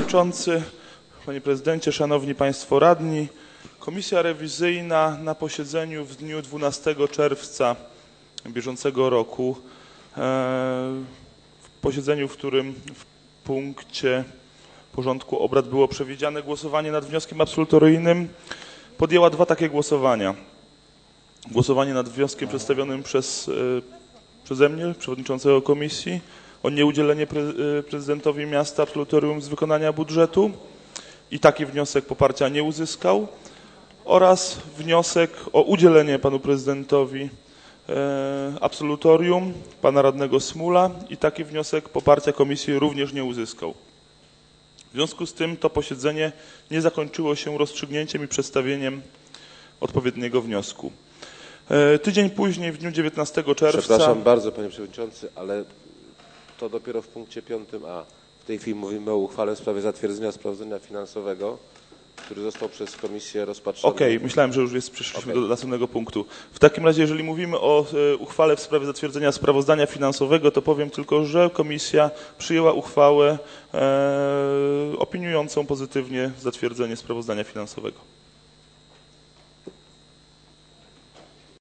Przewodniczący, Panie Prezydencie, Szanowni Państwo Radni, Komisja Rewizyjna na posiedzeniu w dniu 12 czerwca bieżącego roku, w posiedzeniu, w którym w punkcie porządku obrad było przewidziane głosowanie nad wnioskiem absolutoryjnym, podjęła dwa takie głosowania. Głosowanie nad wnioskiem przedstawionym przeze mnie, przewodniczącego komisji, o nieudzielenie prezydentowi miasta absolutorium z wykonania budżetu i taki wniosek poparcia nie uzyskał, oraz wniosek o udzielenie panu prezydentowi absolutorium pana radnego Smula i taki wniosek poparcia komisji również nie uzyskał. W związku z tym to posiedzenie nie zakończyło się rozstrzygnięciem i przedstawieniem odpowiedniego wniosku. Tydzień później, w dniu 19 czerwca... Przepraszam bardzo, panie przewodniczący, ale to dopiero w punkcie 5a. W tej chwili mówimy o uchwale w sprawie zatwierdzenia sprawozdania finansowego, który został przez komisję rozpatrzony. Okej, myślałem, że już przeszliśmy do następnego punktu. W takim razie, jeżeli mówimy o uchwale w sprawie zatwierdzenia sprawozdania finansowego, to powiem tylko, że komisja przyjęła uchwałę opiniującą pozytywnie zatwierdzenie sprawozdania finansowego.